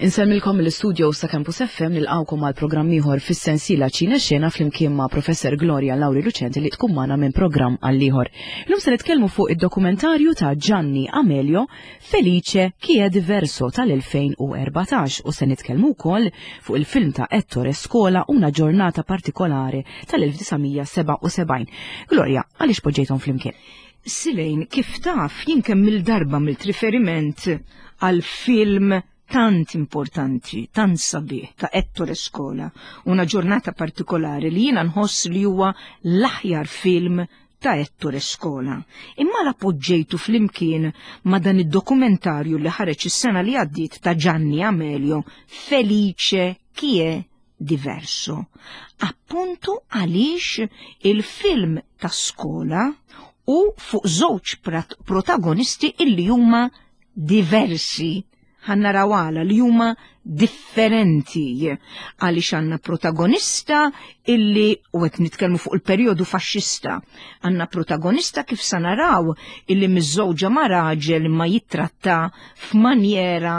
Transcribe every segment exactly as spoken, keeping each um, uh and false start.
Insemmilkom l-studio sa Campus F M nilqawkom għal programm ieħor fis-sensiela Ċina xena flimkien ma' Professor Gloria Lauri Lucenti li tkun magħna minn programm għal ieħor. Illum se nitkellmu fuq id-dokumentarju ta' Gianni Amelio Felice chi è diverso tal-elfejn u erbatax u se nitkellmu wkoll fuq il-film ta' Ettore Scola Una ġurnata partikolari tal-elf-tisgħomija seba' u sebgħin. Gloria, għaliex poġġejthom flimkien? Silejn, kif taf jien kemm il-darba mill-riferiment għal film tant importanti, tant sabiħ ta' Ettore Scola, Una ġurnata partikolari li jiena nħoss li huwa l-aħjar film ta' Ettore Scola. Imma la poġġejtu flimkien ma' dan id-dokumentarju li ħareġ is-sena li għaddiet ta' Gianni Amelio Felice chi è diverso. Appuntu għaliex il-film ta' Scola u fuq żewġ protagonisti illi huma diversi. Ħanna rawala li huma differenti għaliex għandna protagonista illi u qed nitkellmu fuq il-perjodu faxxista. Għandna protagonista kif sa naraw illi miż-żewġa ma' raġel ma jitratta f'manjera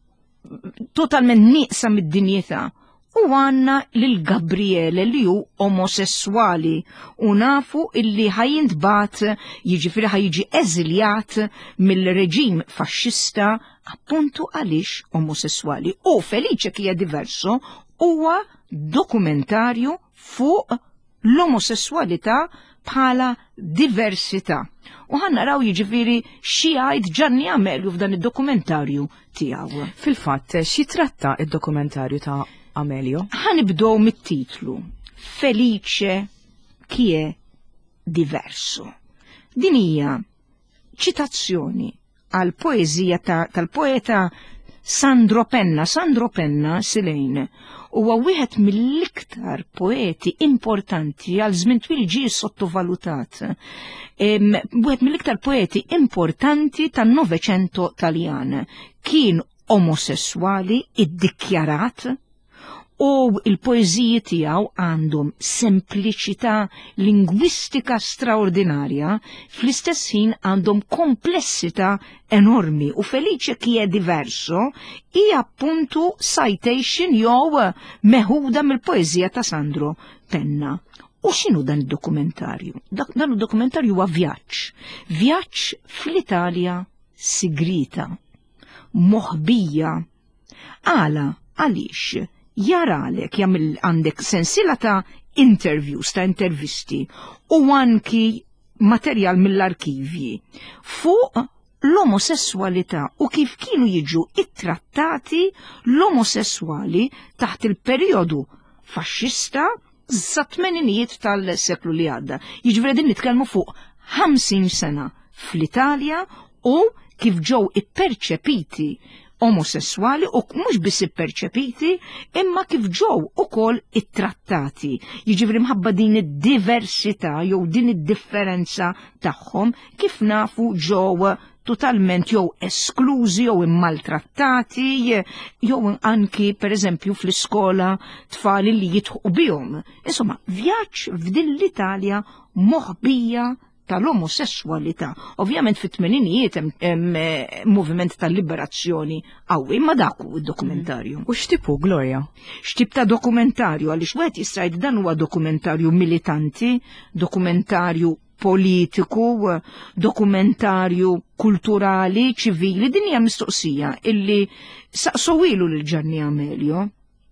totalment nieqsa mid-dinjità. U għanna lil Gabriele li hu omosessuali u nafu illi ħajintbat jiġifieri ħajġi eżiljat mill-reġim faxxista appuntu għaliex omosessuali. U Felice chi è diverso huwa dokumentarju fuq l-omosessualità bħala diversità. U ħanna raw jiġifieri xi jgħid Gianni Amelio f'dan id-dokumentarju tiegħu. Fil-fatt, xi tratta id-dokumentarju ta' Amelio? Ħanibdow mit-titlu Felice chi è diverso. Din hija ċitazzjoni għal poeżija tal-poeta Sandro Penna. Sandro Penna, Silejn, huwa wieħed mill-iktar poeti importanti għal żmien twil ġie sottovalutat. Wieħed mill-iktar poeti importanti tan-Noveċento Taljan. Kien omosessuali iddikjarat u il-poeżiji tiegħu għandhom sempliċità lingwistika straordinarja, fl-istess ħin għandhom komplessità enormi u Felice chi è diverso hija appuntu citation jew meħuda mill-poeżija ta' Sandro Penna. U x'inhu dan id-dokumentarju? Dan id-dokumentarju huwa vjaġġ. Vjaġġ fl-Italja sigrita, moħbija. Għala, għaliex? Jaralek jagħmel għandek sensiela ta' interviews, ta' intervisti u anki materjal mill-arkivji fuq l-omosessualità u kif kienu jiġu ittrattati l-omosessuali taħt il-perjodu faxxista sa' tmeninijiet tal-seklu li għadda. Jiġifieri din nitkellmu fuq ħamsin sena fl-Italja u kif ġew ipperċepiti omosessuali u mhux biss ipperċepiti imma kif ġew ukoll ittrattati. Jiġifieri mħabba din id-diversità jew din id-differenza tagħhom kif nafu ġew totalment jew esklużi jew immaltrattati jew anki pereżempju fl-iskola tfal li jitħu bihom. Insomma, vjaġġ f'din l-Italja moħbija tal-omosessualità. Ovvjament fit-tmeninijiet hemm moviment tal-liberazzjoni qawwi, ma dak hu d-dokumentarju. U x'tipu, Gloria? X'tip ta' dokumentarju għaliex wieħed jista' jgħid dan huwa dokumentarju militanti, dokumentarju politiku, dokumentarju kulturali, ċivili, din hija mistoqsija illi saqsowilu lil Gianni Amelio.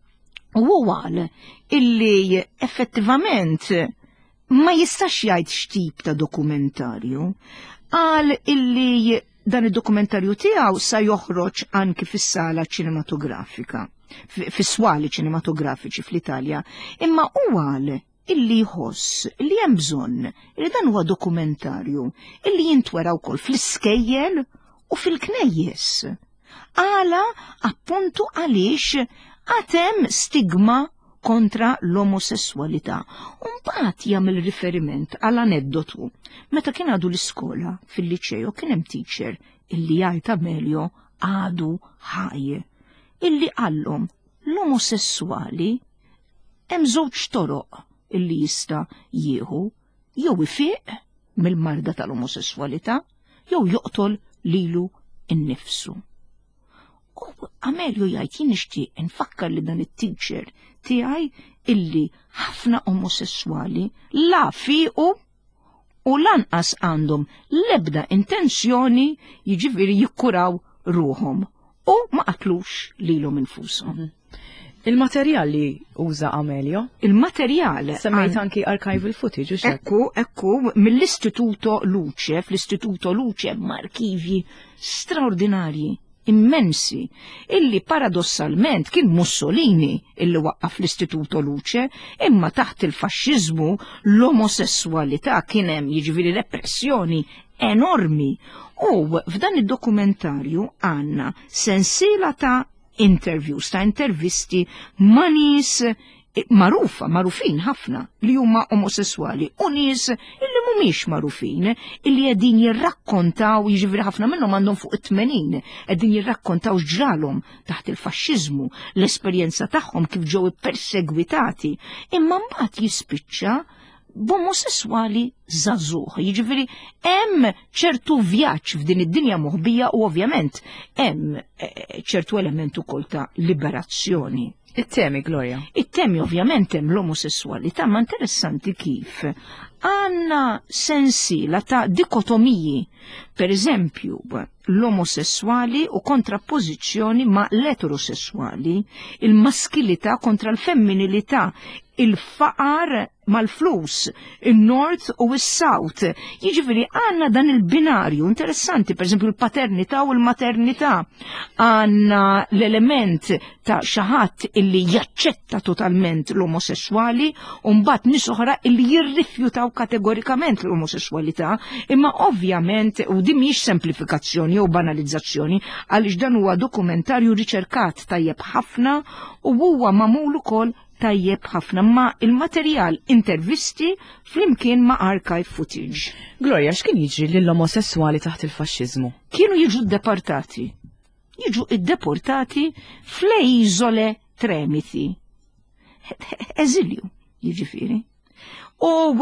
U huwa qal illi effettivament ma jistax jgħid x'tip ta' dokumentarju, għal illi dan id-dokumentarju tiegħu sa joħroġ anki fis-sala ċinematografika, fis-swali ċinematografiċi fl-Italja, imma huwa qal illi jħoss illi hemm bżonn li dan huwa dokumentarju illi jintwera wkoll fl-iskejjel u fil-knejjes. Għala appuntu għaliex għad hemm stigma kontra l-omosessualità. Mbagħad jagħmel riferiment għal aneddotu. Meta kien għadu l-iskola fil-liċeju kien hemm teacher illi jgħid Amelio għadu ħaj illi qallhom l-omosessuali hemm żewġ toroq illi jista' jieħu jew ifieq mill-marda tal-omosessualità jew joqtol lilu innifsu. U Amelio jgħid jien nixtieq infakkar li dan it-teacher tiegħi illi ħafna omosessuali la fiqu u lanqas għandhom l-ebda intenzjoni jiġifieri jikkuraw ruhom u ma qatlux lilhom infushom. Il-materjal li uża Amelio? Il-materjal. Semmejt anki archival footage, u Ekku, ekku, mill-Istituto Luce, fl-Istituto Luce markivji straordinarji, immensi, illi paradossalment kien Mussolini illi waqqaf l-Istituto Luce, imma taħt il-faxxiżmu l-omosessualità kien hemm jiġifieri repressjoni enormi. U f'dan id-dokumentarju għandna sensiela ta' interviews, ta' intervisti ma' nies marufa, marufin ħafna li huma omosessuali u nies illi mhumiex marufin illi qegħdin jirrakkontaw, jiġifieri ħafna minnhom għandhom fuq it-tmenin, qegħdin jirrakkontaw x'ġralhom taħt il-faxxiżmu, l-esperjenza tagħhom kif ġew ippersegwitati, imma mbagħad jispiċċa b'omosessuali żagħżugħ. Jiġifieri hemm ċertu vjaġġ f'din id-dinja moħbija u ovvjament hemm ċertu element ukoll ta' liberazzjoni. It-temi, Gloria. It-temi ovvjament hemm l-omosessualità, ma interessanti kif għandna sensiela ta' dikotomiji. Per eżempju, l-omosessuali u kontrappożizzjoni ma' l-eterosessuali, il-maskilità kontra l-femminilità, il-faqar mal-flus, il-North u il-South. Jiġifieri għandna dan il-binarju interessanti, per esempio il-paternità u l-maternità. Għandna l-element ta' xaħat illi jaċċetta totalment l-omosessuali u mbagħad nies oħra illi jirrifjutaw kategorikament l-omosessualità, imma ovvjament u din mhix semplifikazzjoni u banalizzazzjoni għaliex dan huwa dokumentarju riċerkat tajjeb ħafna u huwa magħmul ukoll tajjeb ħafna ma' il-materjal intervisti flimkien ma' archive footage. Gloria, x'kien jiġri lill-omosessuali taħt il-faxxiżmu? Kienu jiġu deportati. Jiġu iddeportati fl-Iżole Tremiti. Eżilju, jiġifieri. U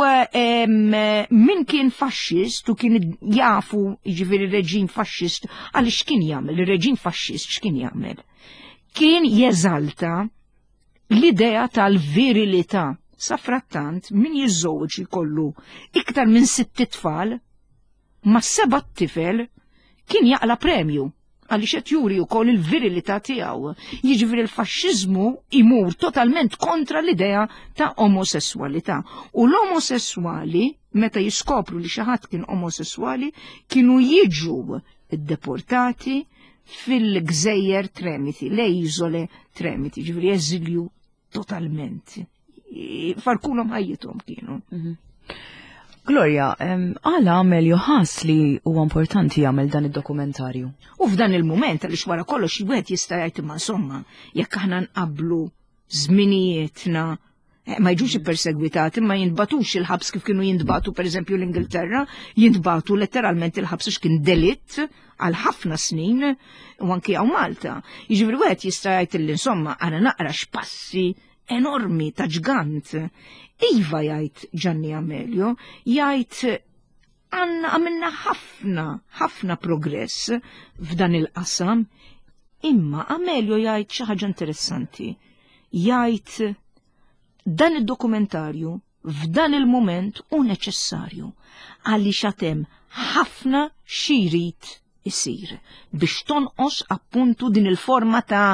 min kien faxxist u kien jafu jiġifieri reġim faxxist għaliex kien jagħmel, ir-reġim faxxist x'kien jagħmel? Kien jeżalta l-idea tal-virilità. Sa frattant min jiżżewġ ikollu iktar minn sitt tfal ma' seba' tifel kien jaqla premju għaliex qed juri wkoll il-virilità tiegħu. Jiġifieri l-faxxiżmu imur totalment kontra l-idea ta' omosessualità. U l-omosessuali meta jiskopru li xi ħadd kien omosessuali kienu jiġu iddeportati fil-Gżejjer Tremiti, l-Iżole Tremiti, ġifieri eżilju totalment. Farkulhom ħajjithom kienu. Gloria, għala Amelio ħass li huwa importanti jagħmel dan id-dokumentarju. U f'dan il-mument għaliex wara kollox wieħed jista' jgħid imma insomma jekk aħna nqabblu żminijietna ma jiġux ippersegwitati ma jintbatux il-ħabs kif kienu jintbatu pereżempju l-Ingilterra, jintbatu letteralment il-ħabs għax kien delitt għal ħafna snin u anke hawn Malta. Jiġifieri wieħed jista' jgħid li insomma għana naqra x'passi enormi ta' ġgant. Iva jgħid Gianni Amelio, jgħid għanna għamilna ħafna, ħafna progress f'dan il-qasam, imma Amelio jgħid xi ħaġa interessanti. Jgħid dan id-dokumentarju f'dan il-moment u neċessarju għaliex għatem ħafna xi jrid isir biex tonqos appuntu din il-forma ta'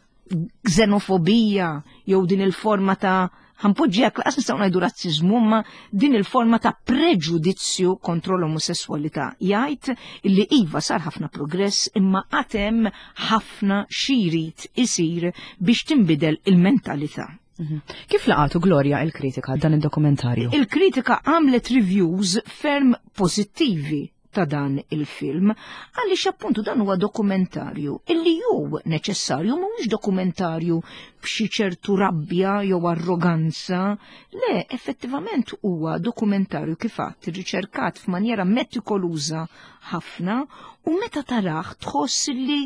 xenofobija jew din il-forma ta' ħampoġġija klaqas nistgħu ngħidu razziżmu ma din il-forma ta' preġudizzju kontro l-omosessualità. Jgħid illi iva sar ħafna progress imma għatem ħafna xi jrid isir biex tinbidel il-mentalità. Kif laqatu Gloria il-kritika dan id-dokumentarju? Il-kritika għamlet reviews ferm pożittivi ta' dan il-film, għaliex appuntu dan huwa dokumentarju illi ju neċessarju mhuwiex dokumentarju b'xi ċertu rabbja jew arroganza, le effettivament huwa dokumentarju kif għadt irriċerkat f'manjera metikoluża ħafna u meta taraħ tħoss illi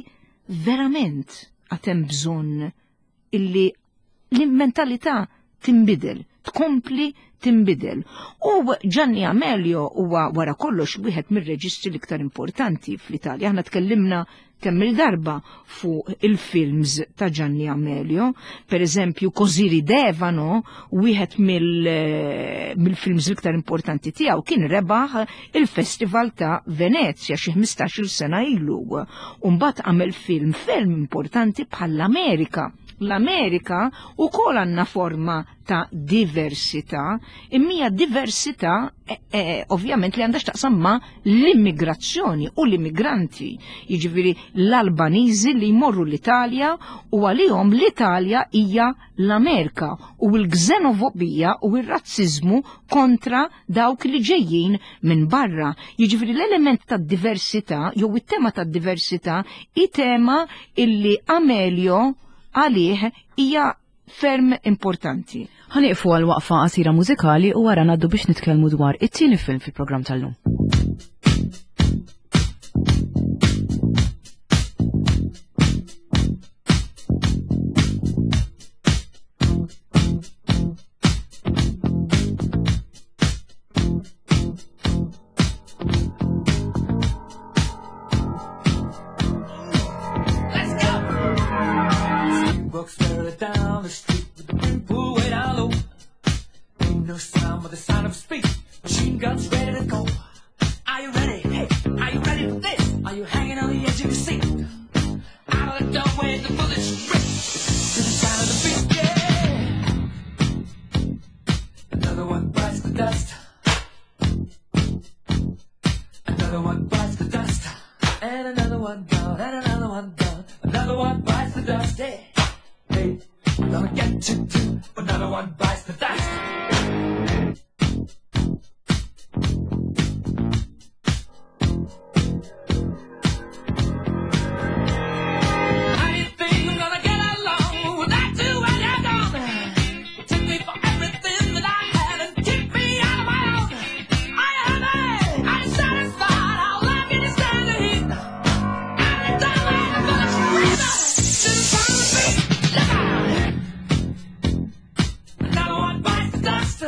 verament għad hemm bżonn illi l-mentalità tinbidel tkompli timbidel. U Gianni Amelio huwa wara kollox wieħed mir-reġistri l-iktar importanti fl-Italja. Aħna tkellimna kemm il-darba fuq il-films ta' Gianni Amelio, per eżempju Così ridevano, wieħed mill-films l-iktar importanti tiegħu kien rebaħ il-Festival ta' Venezia xi ħmistax-il sena ilu. U mbagħad għamel film film importanti bħall-Amerika. L-Amerika u kol għanna forma ta' diversità, immija diversità eh, eh, ovvjament li għandax taqsam ma' l-immigrazzjoni u l-immigranti. Jiġifieri l-Albaniżi li jmorru l-Italja u għalihom l-Italja hija l-Amerika u l-gżenofobija u l-razzizmu kontra dawk li ġejjin minn barra. Jiġifieri l-element ta' diversità jew it-tema ta' diversità i tema illi Amelio għalih hija ferm importanti. Ħaniqfu għal waqfa qasira mużikali u wara ngħaddu biex nitkellmu dwar it-tieni film fil-programm tal-lum. Walks further down the street with the wind pull way down low. Ain't no sound but the sound of speed. Machine guns ready to go. Are you ready? Hey, are you ready for this? Are you hanging on the edge of your seat? Out of the doorway, the bullets rip to the sound of the beat. Yeah. Another one bites the dust. Another one bites the dust. And another one gone. And another one gone. Another one bites the dust. Yeah. Hey, I'm gonna get you too. Another one bites the dust. How do you think I'm gonna get along without you when you're gone? Take me for everything that I had and keep me out of my own. Are you happy? Are you satisfied? How long can you stand the heat? Out of the doorway, the bullets rip to the sound of the beat. Another one bites the dust.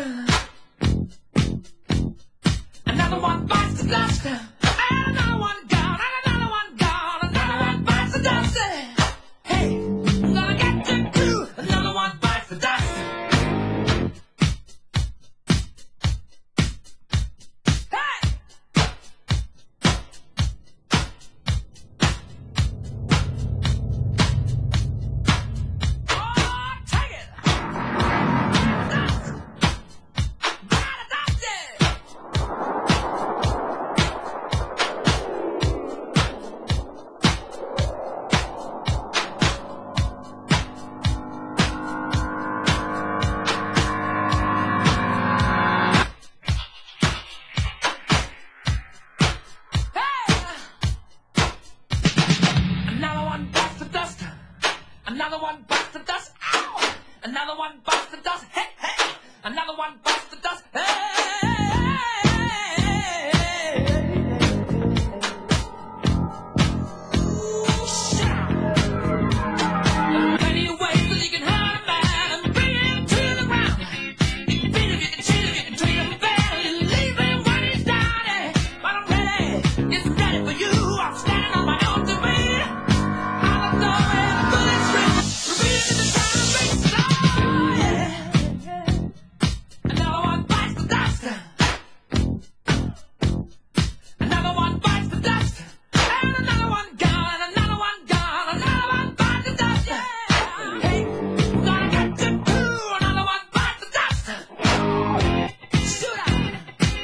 Another one bites the dust. And another one gone. And another one gone. Another one bites the dust. Hey, I'm gonna get you too. Another one bites the dust. Hey! Oh, take it! Another one bites the dust. Another one bites the dust. Ow! Another one bites the dust. Hey, hey! Another one bites the dust. Hey! Ooh, shout! There are plenty of ways that you can hurt a man and bring him to the ground. You can beat him, you can cheat him, you can treat him bad, you leave him when he's down. eh. But I'm ready, it's ready for you. I'm standing on my own two feet. Out of the way, the bullets rip, repeating the sound of beats. Oh, yeah. Another one bites the dust. Another one bites the dust. And another one gone. And another one gone. Another one bites the dust. Yeah. Hey, I'm gonna get you too. Another one bites the dust. Shoot out.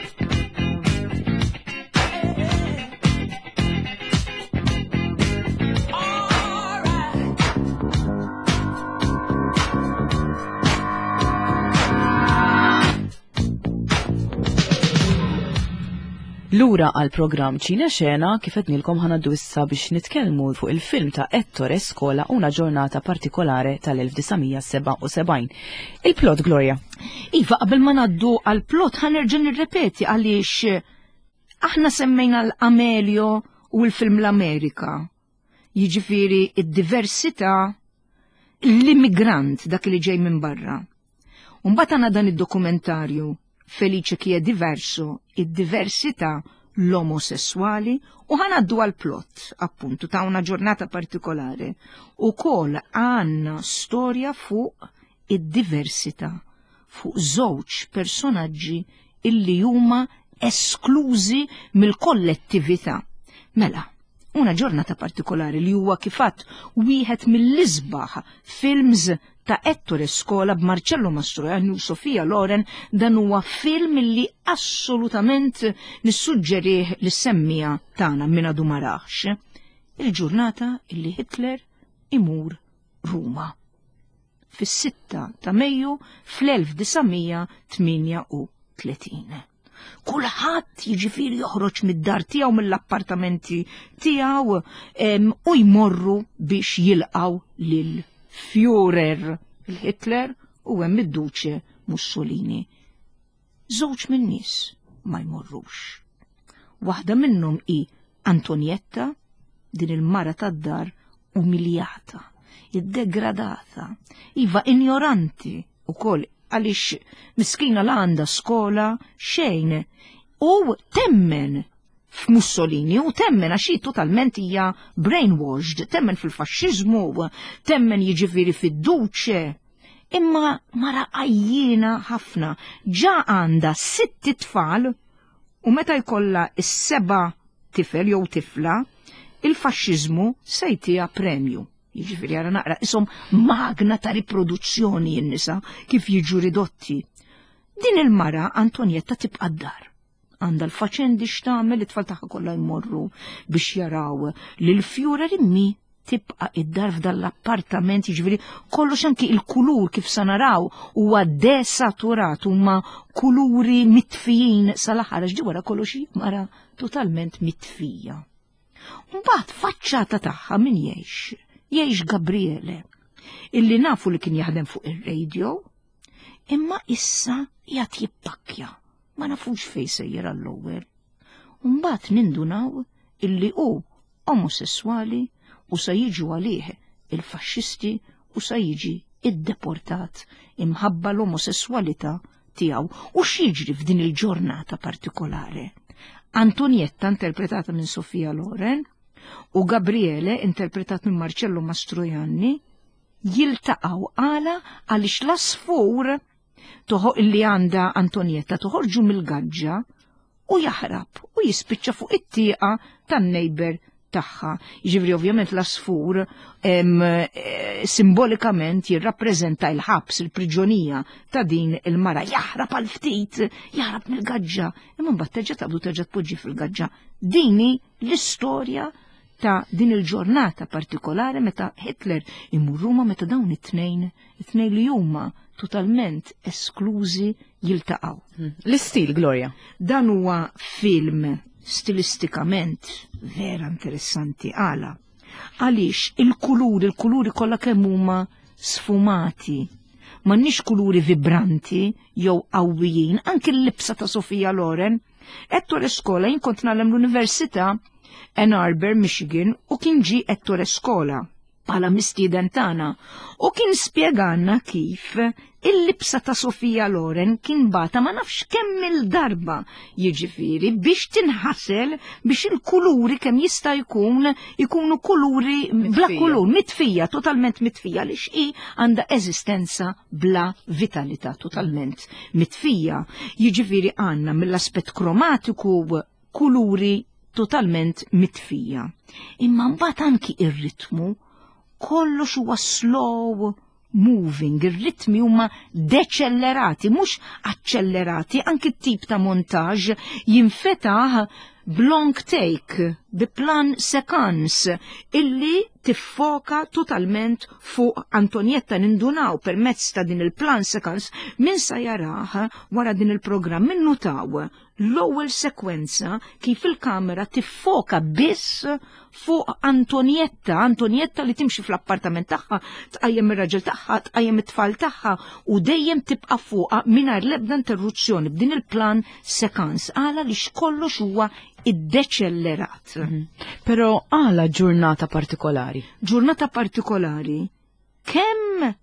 All right. Lura għal programm Ċina Xena kif qed nilkom ħanaddu issa biex nitkellmu fuq il-film ta' Ettore Scola una ġurnata partikolare tal-elf-tisa' Il-plot, Gloria. Iva, qabel ma naddu għal-plot ħanerġa' nirrepeti għaliex aħna semmejna l-Amelio u l-film l-Amerika. Jiġifieri id-diversità, l-immigrant dak li ġej minn barra. Mbagħad għandna dan id-dokumentarju Felice chi è diverso, id-diversità l-omosessuali, u ħanaddu għal plot, appuntu, ta' una ġurnata partikolare. U kol għanna storja fuq id-diversità, fuq żewġ personaġġi illi huma esklużi mill-kollettività. Mela, una ġurnata partikolari li huwa kifat wieħed mill-isbaħ films ta' Ettore Scola b'Marcello Mastroianni u Sofia Loren, dan huwa film li assolutament nissuġġerih li semmija tagħna minn għadu ma raħx. Il-ġurnata illi Hitler imur Ruma. Fis-sitta ta' Mejju fl-elf disamija tminja u tletin. Kulħadd jiġifieri joħroġ mid-dar tiegħu mill-appartamenti tiegħu u jmorru biex jilqgħu lil Führer il-Hitler u hemm id-duċe Mussolini. Żewġ min-nies ma jmorrux. Waħda minnhom hi Antonietta, din il-mara tad-dar umiljata, iddegradata, iva ignoranti ukoll għaliex miskina la għandha skola xejn u temmen f'Mussolini u temmen għaxi totalment hija brainwashed, temmen fil-faxxiżmu, temmen jiġifieri fid-duċe. Imma mara għajjina ħafna, ġa għandha sitt tfal u meta jkollha is-seba' tifel jew tifla, il-faxxiżmu se jtija premju. Jiġifieri ara naqra ishom magna ta' riproduzzjoni n-nisa kif jiġu ridotti. Din il-mara Antonietta tibqa' d-dar. Għanda l-faċendi x'tagħmel it-tfal tagħha kollha jmorru biex jaraw li l-Führer immi tibqa' id-dar f'dan l-appartament, jiġifieri kollox anki il-kulur kif sa naraw huwa desaturat, huma kuluri mitfijin sal-aħħar għax wara kollox mara totalment mitfija. Mbagħad faċċata tagħha min jgħix, jgħix Gabriele, illi nafu li kien jaħdem fuq ir-radio, imma issa jgħat jippakkja. Ma nafux fej sejjer għall-ewwel. Mbagħad nindunaw illi hu omosessuali u sa jiġu għalih il-faxxisti u sa jiġi iddeportat imħabba l-omosessualità tiegħu. U x'jiġri f'din il-ġurnata partikolari? Antonietta interpretata minn Sofia Loren u Gabriele interpretat minn Marcello Mastroianni jiltaqgħu għala għaliex l-asfur toħoq illi għanda Antonietta toħorġu mill-gaġġa u jaħrab u jispiċċa fuq it-tieqa tan-nejber tagħha. Jiġifieri ovvjament l-asfur simbolikament jirrappreżenta l-ħabs, il-priġjonija ta' din il-mara. Jaħrab għal ftit, jaħrab mill-gaġġa, imma mbagħad terġa' taqbdu terġa' tpoġġi fil-gaġġa. Dini l-istorja ta' din il-ġurnata partikolari meta Hitler imur Ruma, meta dawn it-tnejn, it-tnejn li huma totalment esklużi jiltaqgħu. L-istil, Gloria. Dan huwa film stilistikament vera interessanti għala. Għaliex il-kuluri, il-kuluri kollha kemm huma sfumati. M'għandniex kuluri vibranti jew qawwijin, anke l-libsa ta' Sofia Loren. Ettore Scola jien kont nagħlem l-Università Ann Arbor, Michigan, u kien ġi Ettore Scola bħala mistieden tagħna u kien spjeganna kif il-libsa ta' Sofia Loren kien bata ma nafx kemm il-darba jiġifieri biex tinħasel biex il-kuluri kemm jista' jkun ikunu kuluri bla kulur, mitfija, totalment mitfija li x'i għandha eżistenza bla vitalità, totalment mitfija. Jiġifieri għandna mill-aspett kromatiku kuluri totalment mitfija. Imma mbagħad anki ir-ritmu kollox huwa slow moving, ir-ritmi huma deċellerati, mhux accelerati, anki t-tip ta' montaġġ jinfetaħ b'long take, bi plan sequence, illi tiffoka totalment fuq Antonietta. Nindunaw permezz ta' din il-plan sequence min sa jaraħ wara din il-programm min nutaw l-ewwel sekwenza kif il-kamera tiffoka biss fuq Antonietta, Antonietta li timxi fl-appartament tagħha, tqajjem ir-raġel tagħha, tqajjem it-tfal tagħha u dejjem tibqa' fuqha mingħajr l-ebda interruzzjoni b'din il-plan sequence għala li xkollox huwa iddeċellerat. Però għala ġurnata partikolari. Ġurnata partikolari kemm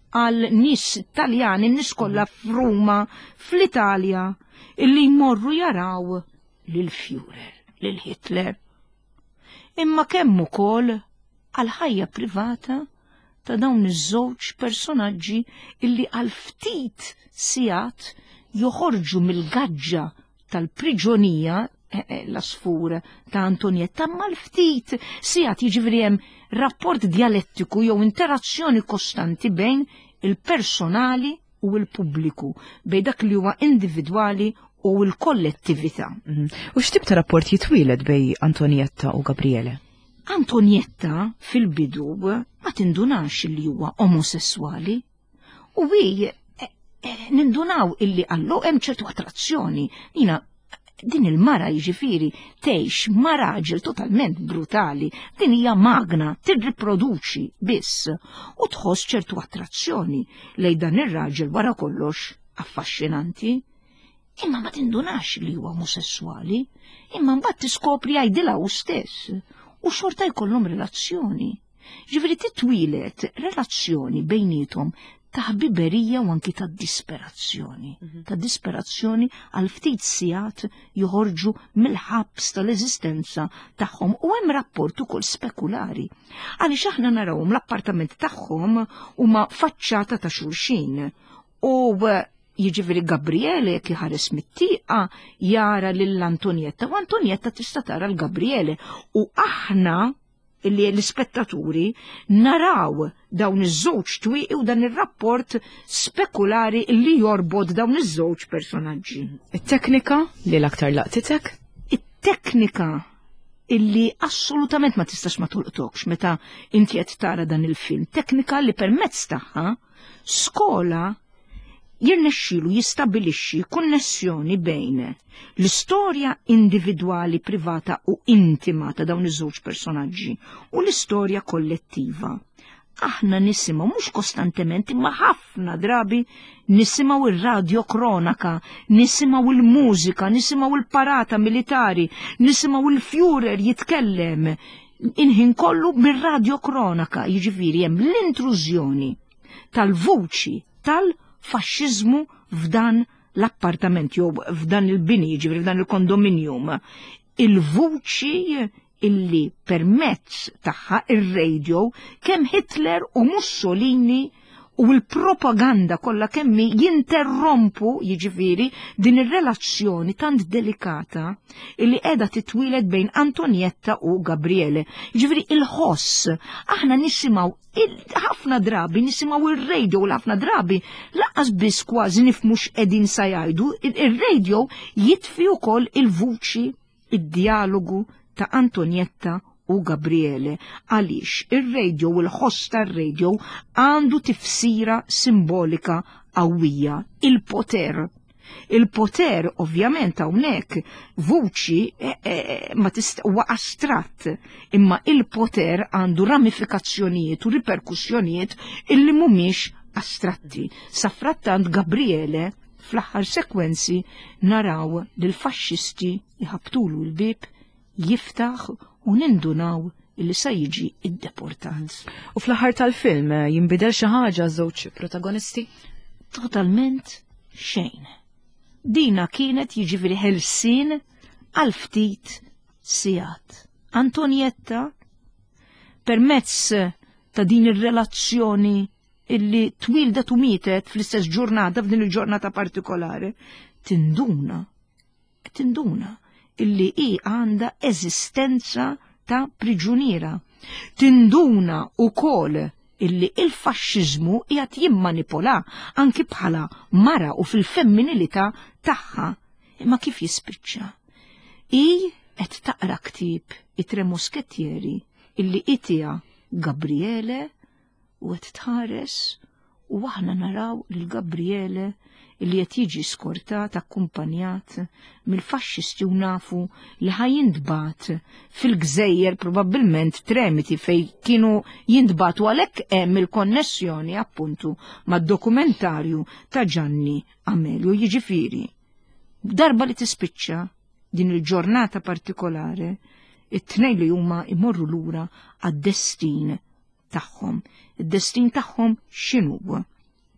għal nis Taljani, nis kollha f'Ruma, fl-Italja, illi jmorru jaraw lil-Führer, lil-Hitler. Imma kemm ukoll għal ħajja privata ta' dawn iż-żewġ personaġġi illi għal ftit sigħat joħorġu mill-gaġġa tal-priġonija l-asfur ta' Antonietta, ma l-ftit sigħat jiġifieri hemm rapport dialettiku jew interazzjoni kostanti bejn il-personali u l-pubbliku, bejn dak li huwa individwali u l-kollettività. U x'tib ta' rapport jitwieled bej Antonietta u Gabriele? Antonietta fil-bidu ma tindunax li huwa omosessuali u wi nindunaw illi għallu hemm ċertu attrazzjoni. Nina din il-mara jiġifieri tgħix ma' raġel totalment brutali, din hija magna, tirriproduċi biss u tħoss ċertu attrazzjoni lejn dan ir-raġel wara kollox affaxxinanti. Imma ma tindunax li huwa omosessuali, imma mbagħad tiskopri jgħidilha hu stess u xorta jkollhom relazzjoni. Ġifieri titwilet relazzjoni bejnietom ta' ħbiberija u anki ta' disperazzjoni. Ta' disperazzjoni għal ftit sigħat joħorġu mill-ħabs tal-eżistenza tagħhom u hemm rapport ukoll spekulari. Għaliex aħna narawhom l-appartament tagħhom huma faċċata ta' xulxin. U jiġifieri Gabriele jekk iħares mit-tieqa jara lil Antonietta u Antonietta tista' tara l-Gabriele u aħna illi l-ispettaturi naraw dawn iż-żewġ twieqi u dan ir-rapport spekulari li jorbod dawn iż-żewġ personaġġi. It-teknika li l-aktar laqtitek? It-teknika illi assolutament ma tistax ma tolqtokx meta inti qed tara dan il-film. Teknika li permezz tagħha skola jirnexxielu jistabilixxi konnessjoni bejn l-istorja individwali privata u intima ta' dawn iż-żewġ personaġġi u l-istorja kollettiva. Aħna nisimgħu mhux kostantement imma ħafna drabi nisimgħu ir-radio kronaka, nisimgħu il-mużika, nisimgħu il-parata militari, nisimgħu il-Führer jitkellem inħin kollu bir-radio kronaka, jiġifieri hemm l-intrużjoni tal-vuċi tal faxxiżmu f'dan l-appartament jew f'dan il-bini, ġifieri f'dan il-kondominium. Il-vuċi illi permezz tagħha ir-radio kemm Hitler u Mussolini u l-propaganda kollha kemmi jinterrompu jiġifieri din ir-relazzjoni tant delikata illi qiegħda titwieled bejn Antonietta u Gabriele. Jiġifieri il-ħoss aħna nisimgħu ħafna drabi nisimgħu ir-radio u ħafna drabi laqas biss kważi nifhmu x'qegħdin sa jgħidu, ir-radio jitfi wkoll il-vuċi, id-dialogu ta' Antonietta u Gabriele, għaliex ir-radio u l-ħoss tar-radio għandu tifsira simbolika qawwija, il-poter. Il-poter ovvjament hawnhekk vuċi eh, eh, ma tista' huwa astratt, imma il-poter għandu ramifikazzjonijiet u riperkussjonijiet illi mhumiex astratti. Safrattant Gabriele fl-aħħar sekwenzi naraw lil faxxisti jħabtulu l-bib jiftaħ u nindunaw illi sa jiġi id-deportat. U fl-aħħar tal-film jinbidel xi ħaġa żewġ protagonisti? Totalment xejn. Dina kienet jiġifieri ħelsien għal ftit sigħat. Antonietta permezz ta' din ir-relazzjoni illi twildet u mietet fl-istess ġurnata f'din il-ġurnata partikolari tinduna, tinduna illi hi għandha eżistenza ta' priġuniera. Tinduna wkoll illi il-faxxiżmu qiegħed jimmanipola anki bħala mara u fil-femminilità tagħha. Imma kif jispiċċa? Hi qed taqra ktieb it-Tre Muskettieri illi itija Gabriele u qed tħares u aħna naraw lil Gabriele illi qed jiġi skortat akkumpanjat mill-faxxisti u nafu li ħajjintbat fil-Gżejjer probabbilment Tremiti fej kienu jintbatu għalhekk hemm il-konnessjoni appuntu mad-dokumentarju ta' Gianni Amelio. Jiġifieri darba li tispiċċa din il-ġurnata partikolari it-tnejn li huma imorru lura għad-destin tagħhom. Id-destin tagħhom x'inhu?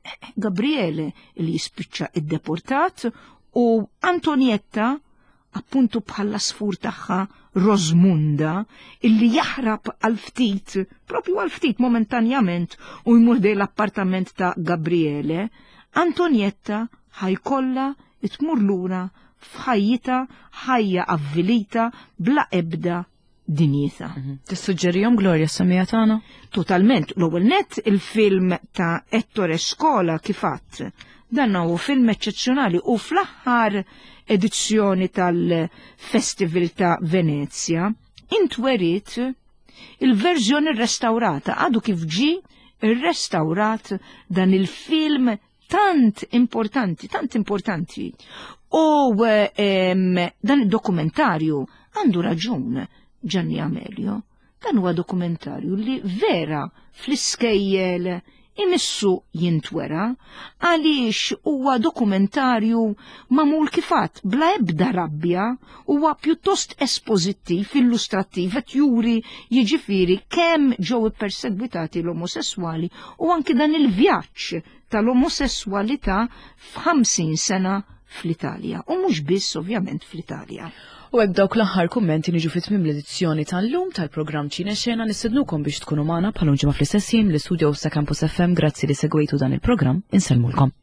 Gabriele li jispiċċa id-deportat u Antonietta appuntu bħalla sfur tagħha Rosmunda illi jaħrab għal-ftit, propju għal-ftit momentanjament u jmur dej l-appartament ta' Gabriele, Antonietta ħajkolla tmur lura f'ħajjita ħajja avvilita bla ebda dinjità. Tissuġġerihom Gloria Samija tagħna? Totalment, l-ewwel nett il-film ta' Ettore Scola kifat. Dan huwa film eċċezzjonali u fl-aħħar edizzjoni tal-Festival ta' Venezia intwerit il-verżjoni restaurata, għadu kif ġi ir-restaurat dan il-film tant importanti, tant importanti. U um, dan il-dokumentarju għandu raġun Gianni Amelio. Dan huwa dokumentarju li vera fl-iskejjel imissu jintwera għaliex huwa dokumentarju mamul kifat bla ebda rabbja, huwa pjuttost espożittiv, illustrattiv, qed juri jiġifieri kemm ġew ippersegwitati l-omosessuali u anki dan il-vjaġġ tal-omosessualità f'ħamsin sena fl-Italja u mhux biss ovvjament fl-Italja. U hekk dawk l-aħħar kummenti niġu fit-tmiem l-edizzjoni tal-lum tal-programm Ċina Xena nistednukom biex tkunu magħna bħal ġimgħa fl-istess jiem l-istudio sa Campus F M. Grazzi li segwejtu dan il-programm, insellmulkom.